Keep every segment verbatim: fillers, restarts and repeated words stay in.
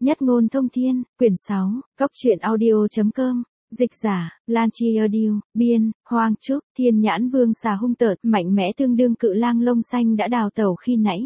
Nhất ngôn thông thiên, quyển sáu, Cốc truyện audio.com, dịch giả, Lan Chi Audio, biên, Hoang Trúc, Thiên Nhãn Vương xà hung tợn, mạnh mẽ tương đương cự lang lông xanh đã đào tẩu khi nãy.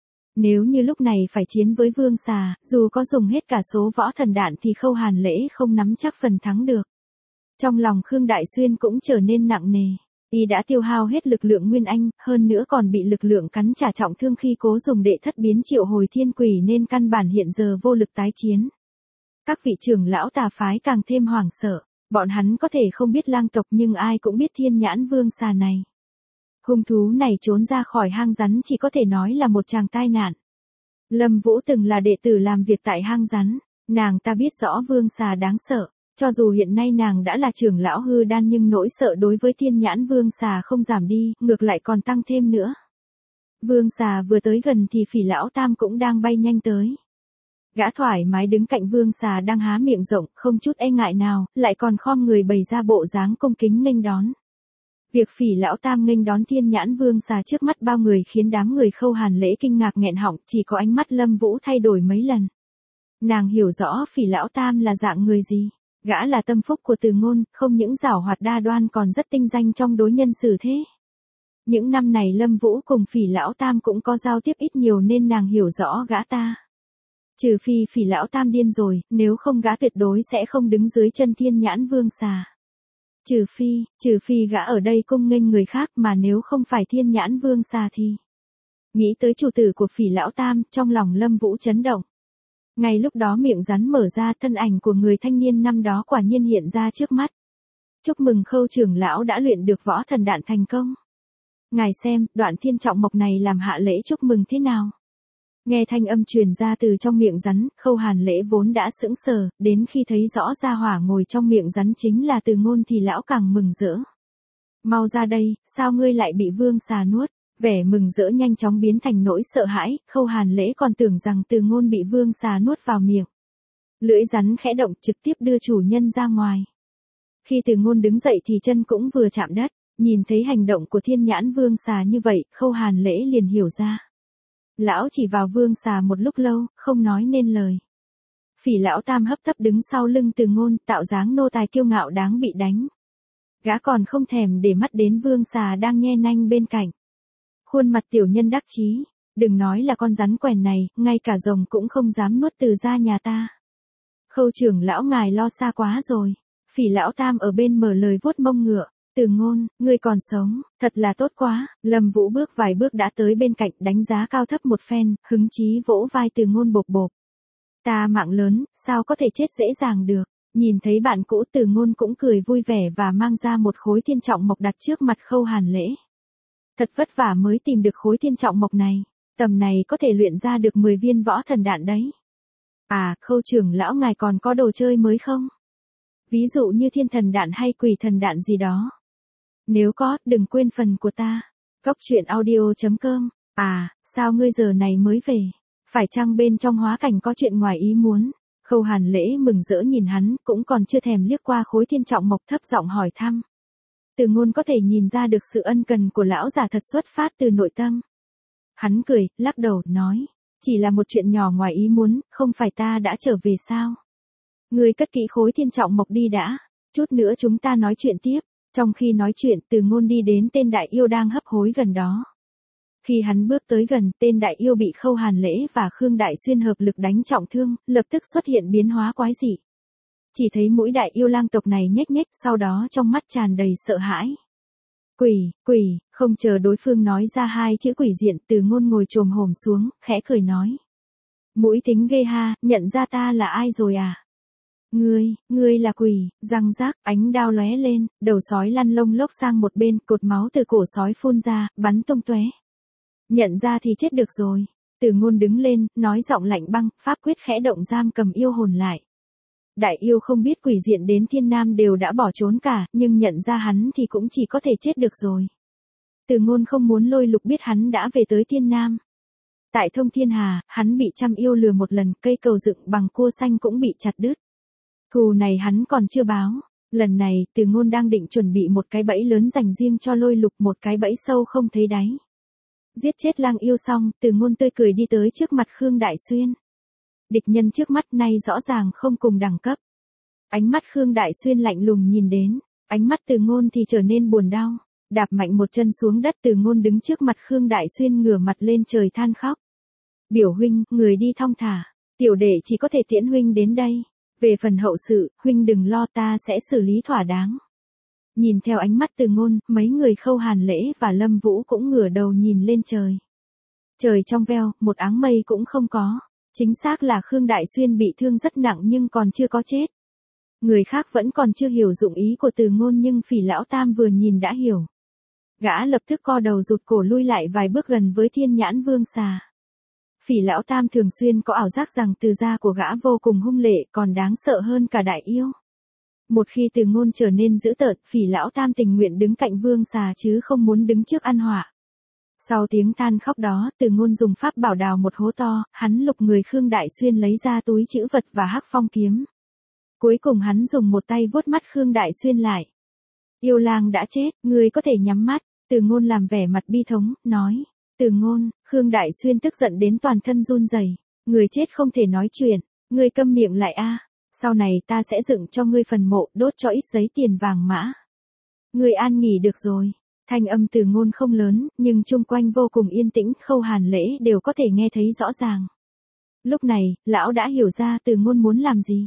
Nếu như lúc này phải chiến với vương xà, dù có dùng hết cả số võ thần đạn thì Khâu Hàn Lễ không nắm chắc phần thắng được. Trong lòng Khương Đại Xuyên cũng trở nên nặng nề. Y đã tiêu hao hết lực lượng nguyên anh, hơn nữa còn bị lực lượng cắn trả trọng thương khi cố dùng đệ thất biến triệu hồi thiên quỷ nên căn bản hiện giờ vô lực tái chiến. Các vị trưởng lão tà phái càng thêm hoảng sợ, bọn hắn có thể không biết lang tộc nhưng ai cũng biết Thiên Nhãn Vương xà này. Hung thú này trốn ra khỏi hang rắn chỉ có thể nói là một tràng tai nạn. Lâm Vũ từng là đệ tử làm việc tại hang rắn, nàng ta biết rõ vương xà đáng sợ. Cho dù hiện nay nàng đã là trưởng lão hư đan nhưng nỗi sợ đối với Thiên Nhãn Vương xà không giảm đi, ngược lại còn tăng thêm nữa. Vương xà vừa tới gần thì Phỉ lão tam cũng đang bay nhanh tới. Gã thoải mái đứng cạnh vương xà đang há miệng rộng, không chút e ngại nào, lại còn khom người bày ra bộ dáng cung kính nghênh đón. Việc Phỉ lão tam nghênh đón Thiên Nhãn Vương xà trước mắt bao người khiến đám người Khâu Hàn Lễ kinh ngạc nghẹn họng, chỉ có ánh mắt Lâm Vũ thay đổi mấy lần. Nàng hiểu rõ Phỉ lão tam là dạng người gì. Gã là tâm phúc của Từ Ngôn, không những giảo hoạt đa đoan còn rất tinh danh trong đối nhân xử thế. Những năm này Lâm Vũ cùng Phỉ lão tam cũng có giao tiếp ít nhiều nên nàng hiểu rõ gã ta. Trừ phi Phỉ lão tam điên rồi, nếu không gã tuyệt đối sẽ không đứng dưới chân Thiên Nhãn Vương xà. Trừ phi, trừ phi gã ở đây cung nghênh người khác mà nếu không phải Thiên Nhãn Vương xà thì. Nghĩ tới chủ tử của Phỉ lão tam, trong lòng Lâm Vũ chấn động. Ngay lúc đó miệng rắn mở ra, thân ảnh của người thanh niên năm đó quả nhiên hiện ra trước mắt. Chúc mừng Khâu trưởng lão đã luyện được võ thần đạn thành công. Ngài xem, đoạn thiên trọng mộc này làm hạ lễ chúc mừng thế nào? Nghe thanh âm truyền ra từ trong miệng rắn, Khâu Hàn Lễ vốn đã sững sờ, đến khi thấy rõ ra hỏa ngồi trong miệng rắn chính là Từ Ngôn thì lão càng mừng rỡ. Mau ra đây, sao ngươi lại bị vương xà nuốt? Vẻ mừng rỡ nhanh chóng biến thành nỗi sợ hãi, Khâu Hàn Lễ còn tưởng rằng Từ Ngôn bị vương xà nuốt vào miệng. Lưỡi rắn khẽ động trực tiếp đưa chủ nhân ra ngoài. Khi Từ Ngôn đứng dậy thì chân cũng vừa chạm đất, nhìn thấy hành động của Thiên Nhãn Vương xà như vậy, Khâu Hàn Lễ liền hiểu ra. Lão chỉ vào vương xà một lúc lâu, không nói nên lời. Phỉ lão tam hấp tấp đứng sau lưng Từ Ngôn, tạo dáng nô tài kiêu ngạo đáng bị đánh. Gã còn không thèm để mắt đến vương xà đang nhe nanh bên cạnh. Khuôn mặt tiểu nhân đắc chí, đừng nói là con rắn quèn này, ngay cả rồng cũng không dám nuốt từ ra nhà ta. Khâu trưởng lão ngài lo xa quá rồi. Phỉ lão tam ở bên mở lời vuốt mông ngựa. Từ Ngôn, ngươi còn sống, thật là tốt quá. Lâm Vũ bước vài bước đã tới bên cạnh, đánh giá cao thấp một phen, hứng chí vỗ vai Từ Ngôn bộp bộp. Ta mạng lớn, sao có thể chết dễ dàng được. Nhìn thấy bạn cũ, Từ Ngôn cũng cười vui vẻ và mang ra một khối thiên trọng mộc đặt trước mặt Khâu Hàn Lễ. Thật vất vả mới tìm được khối thiên trọng mộc này, tầm này có thể luyện ra được mười viên võ thần đạn đấy. À, Khâu trưởng lão ngài còn có đồ chơi mới không? Ví dụ như thiên thần đạn hay quỷ thần đạn gì đó. Nếu có, đừng quên phần của ta. Cốc truyện audio.com. À, sao ngươi giờ này mới về? Phải chăng bên trong hóa cảnh có chuyện ngoài ý muốn? Khâu Hàn Lễ mừng rỡ nhìn hắn, cũng còn chưa thèm liếc qua khối thiên trọng mộc, thấp giọng hỏi thăm. Từ Ngôn có thể nhìn ra được sự ân cần của lão già thật xuất phát từ nội tâm. Hắn cười, lắc đầu, nói. Chỉ là một chuyện nhỏ ngoài ý muốn, không phải ta đã trở về sao? Ngươi cất kỹ khối thiên trọng mộc đi đã. Chút nữa chúng ta nói chuyện tiếp. Trong khi nói chuyện, Từ Ngôn đi đến tên đại yêu đang hấp hối gần đó. Khi hắn bước tới gần, tên đại yêu bị Khâu Hàn Lễ và Khương Đại Xuyên hợp lực đánh trọng thương, lập tức xuất hiện biến hóa quái dị. Chỉ thấy mũi đại yêu lang tộc này nhếch nhếch, sau đó trong mắt tràn đầy sợ hãi. Quỷ, quỷ, không chờ đối phương nói ra hai chữ quỷ diện, Từ Ngôn ngồi chồm hổm xuống, khẽ cười nói. Mũi tính ghê ha, nhận ra ta là ai rồi à? Ngươi, ngươi là quỷ, răng rác, ánh đao lóe lên, đầu sói lăn lông lốc sang một bên, cột máu từ cổ sói phun ra, bắn tung tóe. Nhận ra thì chết được rồi. Từ Ngôn đứng lên, nói giọng lạnh băng, pháp quyết khẽ động giam cầm yêu hồn lại. Đại yêu không biết quỷ diện đến Thiên Nam đều đã bỏ trốn cả, nhưng nhận ra hắn thì cũng chỉ có thể chết được rồi. Từ Ngôn không muốn Lôi Lục biết hắn đã về tới Thiên Nam. Tại Thông Thiên Hà, hắn bị trăm yêu lừa một lần, cây cầu dựng bằng cua xanh cũng bị chặt đứt. Thù này hắn còn chưa báo. Lần này, Từ Ngôn đang định chuẩn bị một cái bẫy lớn dành riêng cho Lôi Lục, một cái bẫy sâu không thấy đáy. Giết chết lang yêu xong, Từ Ngôn tươi cười đi tới trước mặt Khương Đại Xuyên. Địch nhân trước mắt nay rõ ràng không cùng đẳng cấp. Ánh mắt Khương Đại Xuyên lạnh lùng nhìn đến, ánh mắt Từ Ngôn thì trở nên buồn đau, đạp mạnh một chân xuống đất. Từ Ngôn đứng trước mặt Khương Đại Xuyên ngửa mặt lên trời than khóc. Biểu huynh, người đi thong thả, tiểu đệ chỉ có thể tiễn huynh đến đây. Về phần hậu sự, huynh đừng lo, ta sẽ xử lý thỏa đáng. Nhìn theo ánh mắt Từ Ngôn, mấy người Khâu Hàn Lễ và Lâm Vũ cũng ngửa đầu nhìn lên trời. Trời trong veo, một áng mây cũng không có. Chính xác là Khương Đại Xuyên bị thương rất nặng nhưng còn chưa có chết. Người khác vẫn còn chưa hiểu dụng ý của Từ Ngôn nhưng Phỉ Lão Tam vừa nhìn đã hiểu. Gã lập tức co đầu rụt cổ lui lại vài bước gần với Thiên Nhãn Vương Xà. Phỉ Lão Tam thường xuyên có ảo giác rằng từ gia của gã vô cùng hung lệ, còn đáng sợ hơn cả đại yêu. Một khi Từ Ngôn trở nên dữ tợn, Phỉ Lão Tam tình nguyện đứng cạnh Vương Xà chứ không muốn đứng trước ăn họa. Sau tiếng than khóc đó, Từ Ngôn dùng pháp bảo đào một hố to, hắn lục người Khương Đại Xuyên lấy ra túi trữ vật và hắc phong kiếm. Cuối cùng hắn dùng một tay vuốt mắt Khương Đại Xuyên lại. Yêu lang đã chết, ngươi có thể nhắm mắt. Từ Ngôn làm vẻ mặt bi thống, nói. Từ Ngôn, Khương Đại Xuyên tức giận đến toàn thân run rẩy. Người chết không thể nói chuyện, ngươi câm miệng lại a. Sau này ta sẽ dựng cho ngươi phần mộ, đốt cho ít giấy tiền vàng mã. Ngươi an nghỉ được rồi. Thanh âm Từ Ngôn không lớn, nhưng chung quanh vô cùng yên tĩnh, Khâu Hàn Lễ đều có thể nghe thấy rõ ràng. Lúc này, lão đã hiểu ra Từ Ngôn muốn làm gì.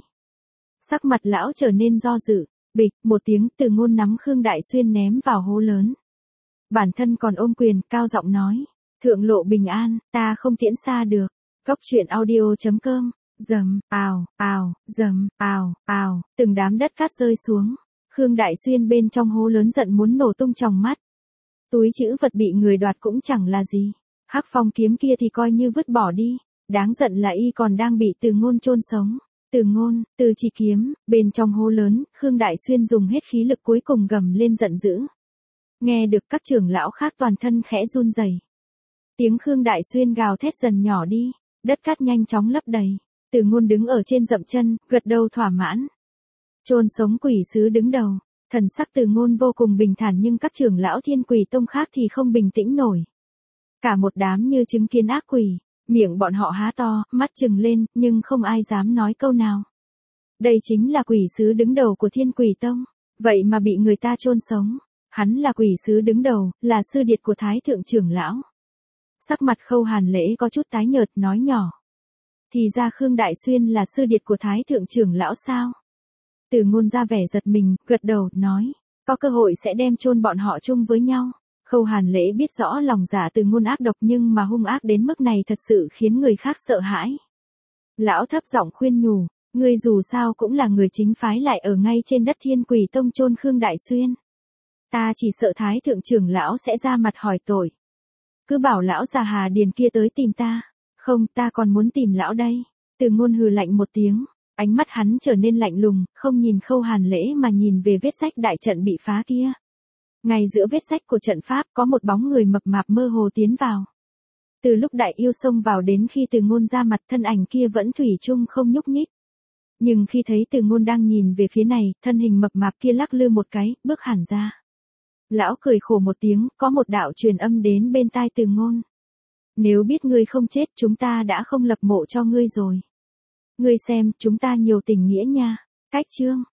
Sắc mặt lão trở nên do dự, bịch, một tiếng, Từ Ngôn nắm Khương Đại Xuyên ném vào hố lớn. Bản thân còn ôm quyền, cao giọng nói, thượng lộ bình an, ta không tiễn xa được. Cốc truyện audio chấm com, rầm, ào, ào, rầm, ào, ào, từng đám đất cát rơi xuống. Khương Đại Xuyên bên trong hố lớn giận muốn nổ tung tròng mắt. Túi trữ vật bị người đoạt cũng chẳng là gì. Hắc phong kiếm kia thì coi như vứt bỏ đi. Đáng giận là y còn đang bị Từ Ngôn chôn sống. Từ Ngôn, Từ Chỉ Kiếm, bên trong hố lớn, Khương Đại Xuyên dùng hết khí lực cuối cùng gầm lên giận dữ. Nghe được các trưởng lão khác toàn thân khẽ run rẩy. Tiếng Khương Đại Xuyên gào thét dần nhỏ đi, đất cát nhanh chóng lấp đầy. Từ Ngôn đứng ở trên dậm chân, gật đầu thỏa mãn. Chôn sống quỷ sứ đứng đầu, thần sắc Từ Ngôn vô cùng bình thản nhưng các trưởng lão Thiên Quỷ Tông khác thì không bình tĩnh nổi. Cả một đám như chứng kiến ác quỷ, miệng bọn họ há to, mắt trừng lên, nhưng không ai dám nói câu nào. Đây chính là quỷ sứ đứng đầu của Thiên Quỷ Tông, vậy mà bị người ta chôn sống. Hắn là quỷ sứ đứng đầu, là sư điệt của Thái Thượng trưởng lão. Sắc mặt Khâu Hàn Lễ có chút tái nhợt, nói nhỏ. Thì ra Khương Đại Xuyên là sư điệt của Thái Thượng trưởng lão sao? Từ Ngôn ra vẻ giật mình, gật đầu, nói. Có cơ hội sẽ đem chôn bọn họ chung với nhau. Khâu Hàn Lễ biết rõ lòng dạ Từ Ngôn ác độc nhưng mà hung ác đến mức này thật sự khiến người khác sợ hãi. Lão thấp giọng khuyên nhủ, ngươi dù sao cũng là người chính phái lại ở ngay trên đất Thiên Quỷ Tông chôn Khương Đại Xuyên. Ta chỉ sợ Thái Thượng trưởng lão sẽ ra mặt hỏi tội. Cứ bảo lão già Hà Điền kia tới tìm ta. Không, ta còn muốn tìm lão đây. Từ Ngôn hừ lạnh một tiếng. Ánh mắt hắn trở nên lạnh lùng, không nhìn Khâu Hàn Lễ mà nhìn về vết rách đại trận bị phá kia. Ngay giữa vết rách của trận pháp có một bóng người mập mạp mơ hồ tiến vào. Từ lúc đại yêu xông vào đến khi Từ Ngôn ra mặt, thân ảnh kia vẫn thủy chung không nhúc nhích. Nhưng khi thấy Từ Ngôn đang nhìn về phía này, thân hình mập mạp kia lắc lư một cái, bước hẳn ra. Lão cười khổ một tiếng, có một đạo truyền âm đến bên tai Từ Ngôn. Nếu biết ngươi không chết, chúng ta đã không lập mộ cho ngươi rồi. Ngươi xem, chúng ta nhiều tình nghĩa nha. Cách chương